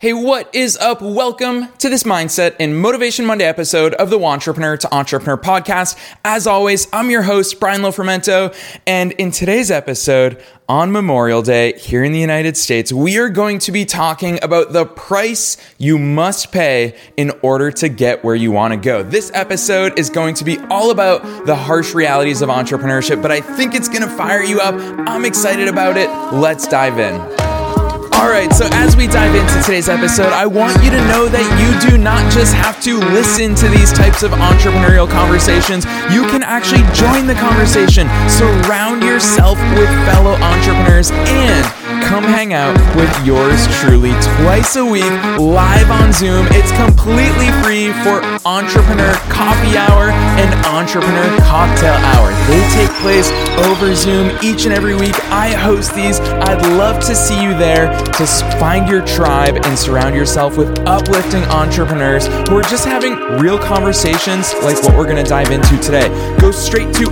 Hey, what is up? Welcome to this Mindset and Motivation Monday episode of the Wantrepreneur to Entrepreneur podcast. As always, I'm your host, Brian Lofermento, and in today's episode, on Memorial Day here in the United States, we are going to be talking about the price you must pay in order to get where you want to go. This episode is going to be all about the harsh realities of entrepreneurship, but I think it's going to fire you up. I'm excited about it. Let's dive in. All right, so as we dive into today's episode, I want you to know that you do not just have to listen to these types of entrepreneurial conversations. You can actually join the conversation, surround yourself with fellow entrepreneurs, and come hang out with yours truly twice a week, live on Zoom. It's completely free for Entrepreneur Coffee Hour and Entrepreneur Cocktail Hour. They take place over Zoom each and every week. I host these. I'd love to see you there to find your tribe and surround yourself with uplifting entrepreneurs who are just having real conversations like what we're going to dive into today. Go straight to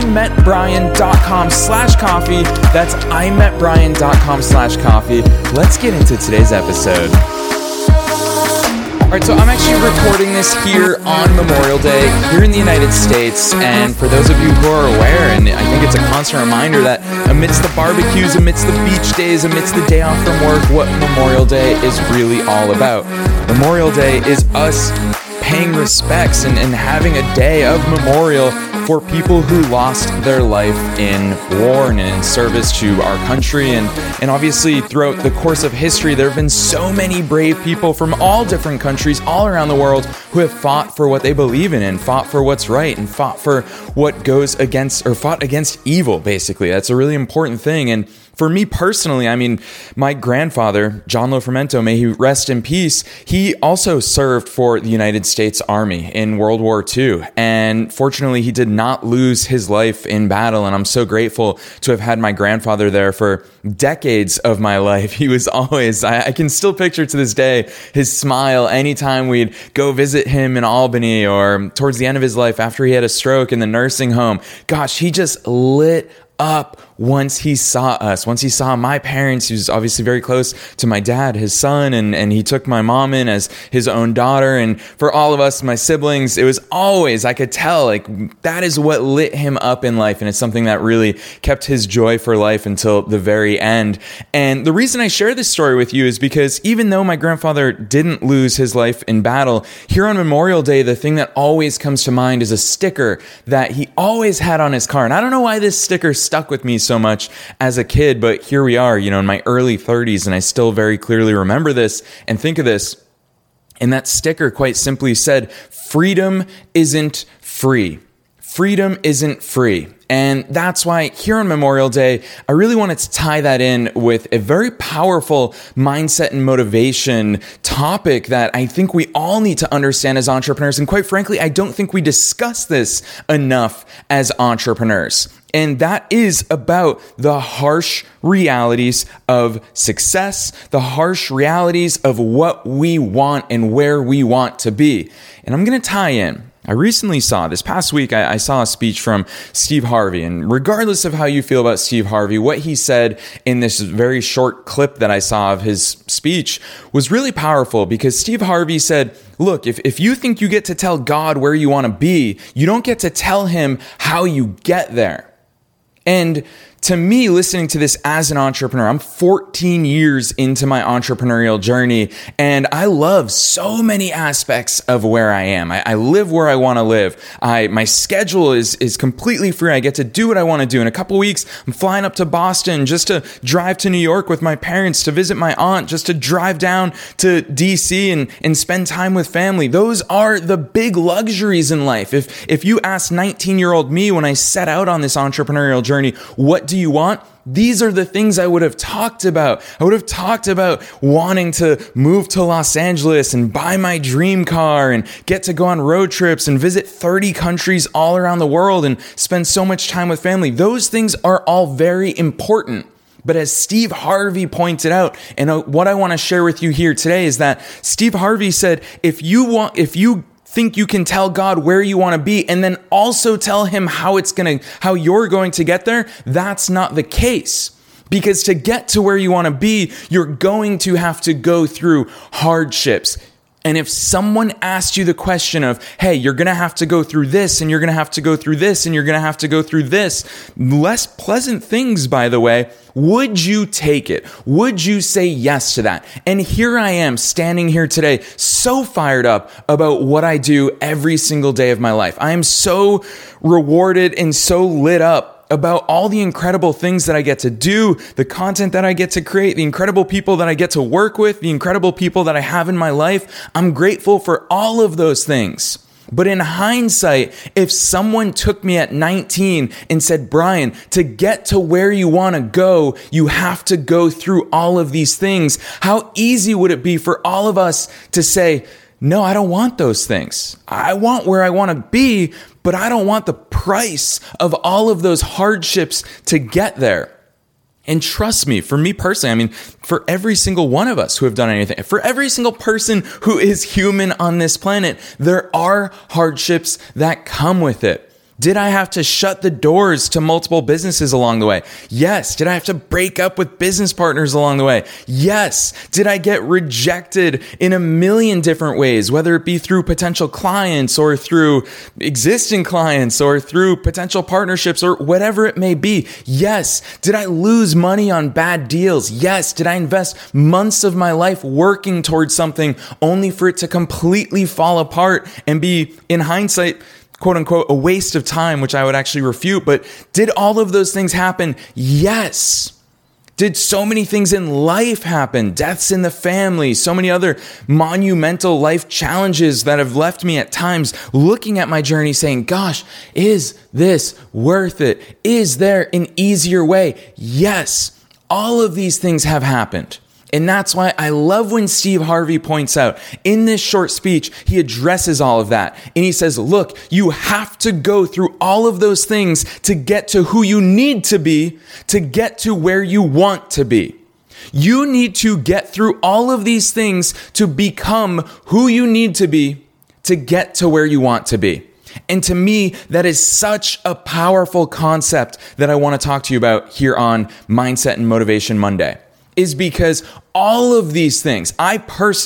imetbrian.com/coffee. That's imetbrian.com/coffee. Let's get into today's episode. All right, so I'm actually recording this here on Memorial Day here in the United States, and for those of you who are aware, and I think it's a constant reminder that amidst the barbecues, amidst the beach days, amidst the day off from work, what Memorial Day is really all about. Memorial Day is us paying respects and having a day of memorial for people who lost their life in war and in service to our country. And obviously throughout the course of history, there have been so many brave people from all different countries all around the world who have fought for what they believe in and fought for what's right and fought for what goes against, or fought against evil, basically. That's a really important thing. And for me personally, I mean, my grandfather, John Lofermento, may he rest in peace, he also served for the United States Army in World War II. And fortunately, he did not lose his life in battle. And I'm so grateful to have had my grandfather there for decades of my life. He was always, I can still picture to this day, his smile anytime we'd go visit him in Albany or towards the end of his life after he had a stroke in the nursing home. Gosh, he just lit up once he saw us, once he saw my parents. He was obviously very close to my dad, his son, and he took my mom in as his own daughter. And for all of us, my siblings, it was always, I could tell, like, that is what lit him up in life. And it's something that really kept his joy for life until the very end. And the reason I share this story with you is because even though my grandfather didn't lose his life in battle, here on Memorial Day, the thing that always comes to mind is a sticker that he always had on his car. And I don't know why this sticker stuck with me so much as a kid, but here we are, in my early 30s, and I still very clearly remember this and think of this. And that sticker quite simply said, "Freedom isn't free. Freedom isn't free." And that's why here on Memorial Day, I really wanted to tie that in with a very powerful mindset and motivation topic that I think we all need to understand as entrepreneurs. And quite frankly, I don't think we discuss this enough as entrepreneurs. And that is about the harsh realities of success, the harsh realities of what we want and where we want to be. And I'm going to tie in. I recently saw, this past week, I saw a speech from Steve Harvey. And regardless of how you feel about Steve Harvey, what he said in this very short clip that I saw of his speech was really powerful, because Steve Harvey said, look, if you think you get to tell God where you want to be, you don't get to tell him how you get there. And to me, listening to this as an entrepreneur, I'm 14 years into my entrepreneurial journey, and I love so many aspects of where I am. I live where I want to live. My schedule is completely free. I get to do what I want to do. In a couple weeks, I'm flying up to Boston just to drive to New York with my parents to visit my aunt, just to drive down to DC and spend time with family. Those are the big luxuries in life. If you ask 19-year-old me when I set out on this entrepreneurial journey, what do you want? These are the things I would have talked about. I would have talked about wanting to move to Los Angeles and buy my dream car and get to go on road trips and visit 30 countries all around the world and spend so much time with family. Those things are all very important. But as Steve Harvey pointed out, and what I want to share with you here today is that Steve Harvey said, if you think you can tell God where you want to be and then also tell him how you're going to get there, that's not the case. Because to get to where you want to be, you're going to have to go through hardships. And if someone asked you the question of, hey, you're going to have to go through this, and you're going to have to go through this, and you're going to have to go through this, less pleasant things, by the way, would you take it? Would you say yes to that? And here I am standing here today, so fired up about what I do every single day of my life. I am so rewarded and so lit up about all the incredible things that I get to do, the content that I get to create, the incredible people that I get to work with, the incredible people that I have in my life. I'm grateful for all of those things. But in hindsight, if someone took me at 19 and said, Brian, to get to where you want to go, you have to go through all of these things, how easy would it be for all of us to say, no, I don't want those things. I want where I want to be, but I don't want the price of all of those hardships to get there. And trust me, for me personally, I mean, for every single one of us who have done anything, for every single person who is human on this planet, there are hardships that come with it. Did I have to shut the doors to multiple businesses along the way? Yes. Did I have to break up with business partners along the way? Yes. Did I get rejected in a million different ways, whether it be through potential clients or through existing clients or through potential partnerships or whatever it may be? Yes. Did I lose money on bad deals? Yes. Did I invest months of my life working towards something only for it to completely fall apart and be, in hindsight, quote unquote, a waste of time, which I would actually refute. But did all of those things happen? Yes. Did so many things in life happen? Deaths in the family, so many other monumental life challenges that have left me at times looking at my journey saying, gosh, is this worth it? Is there an easier way? Yes. All of these things have happened. And that's why I love when Steve Harvey points out in this short speech, he addresses all of that. And he says, look, you have to go through all of those things to get to who you need to be, to get to where you want to be. You need to get through all of these things to become who you need to be to get to where you want to be. And to me, that is such a powerful concept that I want to talk to you about here on Mindset and Motivation Monday. Is because all of these things, I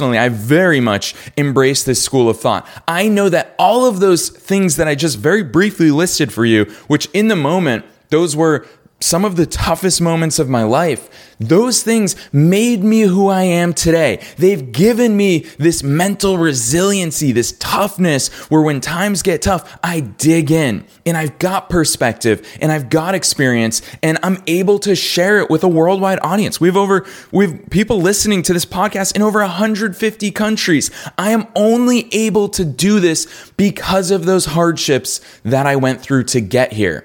very much embrace this school of thought. I know that all of those things that I just very briefly listed for you, which in the moment, those were some of the toughest moments of my life, those things made me who I am today. They've given me this mental resiliency, this toughness where when times get tough, I dig in and I've got perspective and I've got experience and I'm able to share it with a worldwide audience. We've people listening to this podcast in over 150 countries. I am only able to do this because of those hardships that I went through to get here.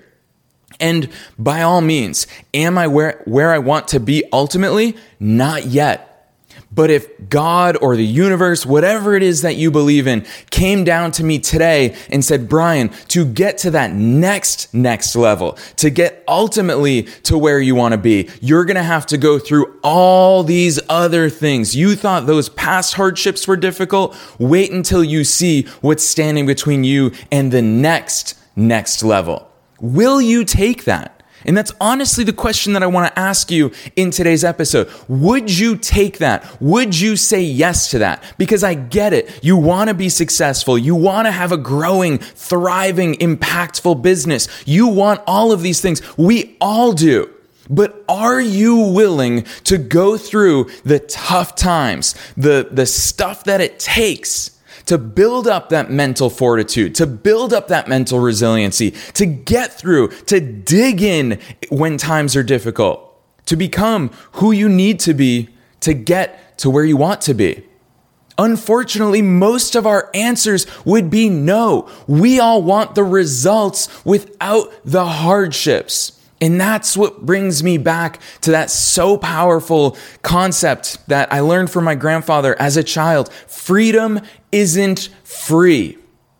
And by all means, am I where I want to be ultimately? Not yet. But if God or the universe, whatever it is that you believe in, came down to me today and said, Brian, to get to that next level, to get ultimately to where you want to be, you're going to have to go through all these other things. You thought those past hardships were difficult? Wait until you see what's standing between you and the next level. Will you take that? And that's honestly the question that I want to ask you in today's episode. Would you take that? Would you say yes to that? Because I get it. You want to be successful. You want to have a growing, thriving, impactful business. You want all of these things. We all do. But are you willing to go through the tough times, the stuff that it takes to build up that mental fortitude, to build up that mental resiliency, to get through, to dig in when times are difficult, to become who you need to be to get to where you want to be? Unfortunately, most of our answers would be no. We all want the results without the hardships. And that's what brings me back to that so powerful concept that I learned from my grandfather as a child. Freedom isn't free.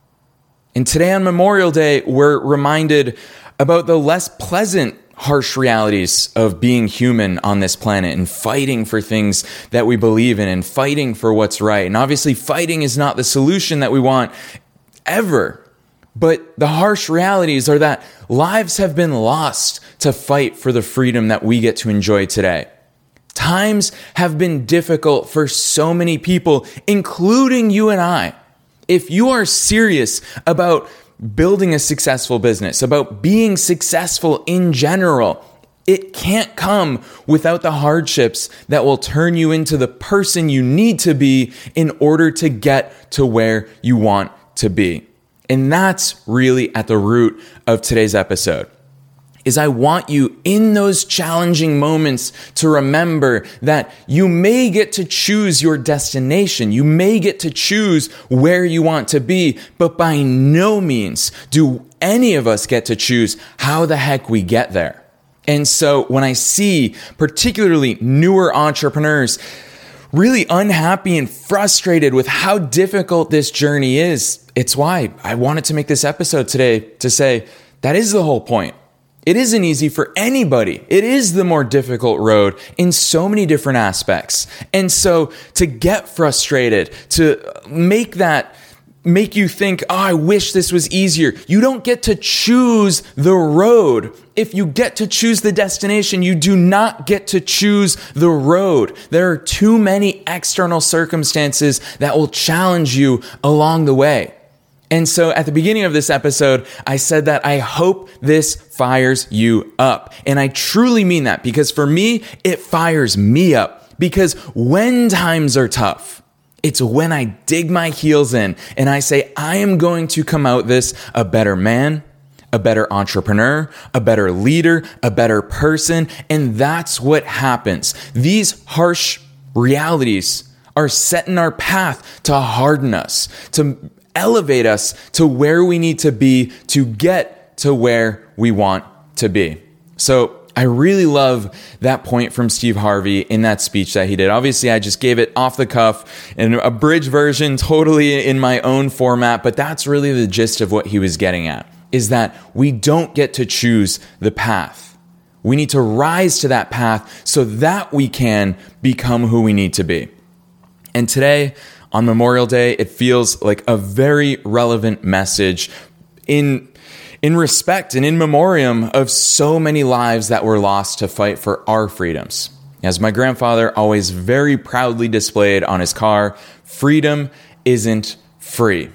And today on Memorial Day, we're reminded about the less pleasant, harsh realities of being human on this planet and fighting for things that we believe in and fighting for what's right. And obviously, fighting is not the solution that we want ever. But the harsh realities are that lives have been lost to fight for the freedom that we get to enjoy today. Times have been difficult for so many people, including you and I. If you are serious about building a successful business, about being successful in general, it can't come without the hardships that will turn you into the person you need to be in order to get to where you want to be. And that's really at the root of today's episode. Is I want you in those challenging moments to remember that you may get to choose your destination. You may get to choose where you want to be, but by no means do any of us get to choose how the heck we get there. And so when I see particularly newer entrepreneurs really unhappy and frustrated with how difficult this journey is, it's why I wanted to make this episode today to say that is the whole point. It isn't easy for anybody. It is the more difficult road in so many different aspects. And so to get frustrated, to make you think, oh, I wish this was easier. You don't get to choose the road. If you get to choose the destination, you do not get to choose the road. There are too many external circumstances that will challenge you along the way. And so at the beginning of this episode, I said that I hope this fires you up. And I truly mean that, because for me, it fires me up. Because when times are tough, it's when I dig my heels in and I say, I am going to come out this a better man, a better entrepreneur, a better leader, a better person. And that's what happens. These harsh realities are set in our path to harden us, to elevate us to where we need to be to get to where we want to be. So I really love that point from Steve Harvey in that speech that he did. Obviously, I just gave it off the cuff in a bridge version, totally in my own format, but that's really the gist of what he was getting at, is that we don't get to choose the path. We need to rise to that path so that we can become who we need to be. And today, on Memorial Day, it feels like a very relevant message in respect and in memoriam of so many lives that were lost to fight for our freedoms. As my grandfather always very proudly displayed on his car, freedom isn't free.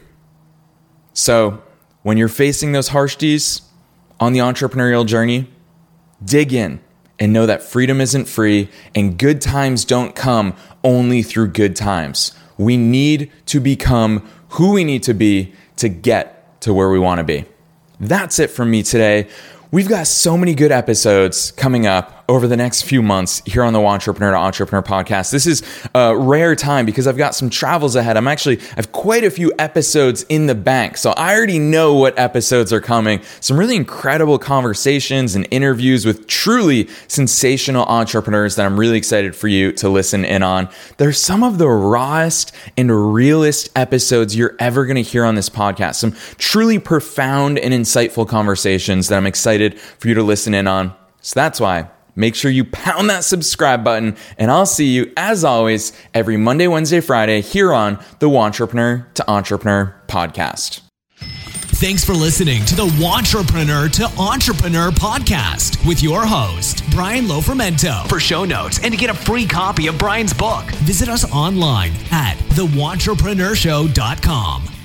So when you're facing those harshities on the entrepreneurial journey, dig in and know that freedom isn't free and good times don't come only through good times. We need to become who we need to be to get to where we want to be. That's it from me today. We've got so many good episodes coming up over the next few months here on the Wantrepreneur to Entrepreneur podcast. This is a rare time because I've got some travels ahead. I have quite a few episodes in the bank. So I already know what episodes are coming. Some really incredible conversations and interviews with truly sensational entrepreneurs that I'm really excited for you to listen in on. They're some of the rawest and realest episodes you're ever going to hear on this podcast. Some truly profound and insightful conversations that I'm excited for you to listen in on. So that's why make sure you pound that subscribe button, and I'll see you, as always, every Monday, Wednesday, Friday here on the Wantrepreneur to Entrepreneur podcast. Thanks for listening to the Wantrepreneur to Entrepreneur podcast with your host, Brian Lofermento. For show notes and to get a free copy of Brian's book, visit us online at thewantrepreneurshow.com.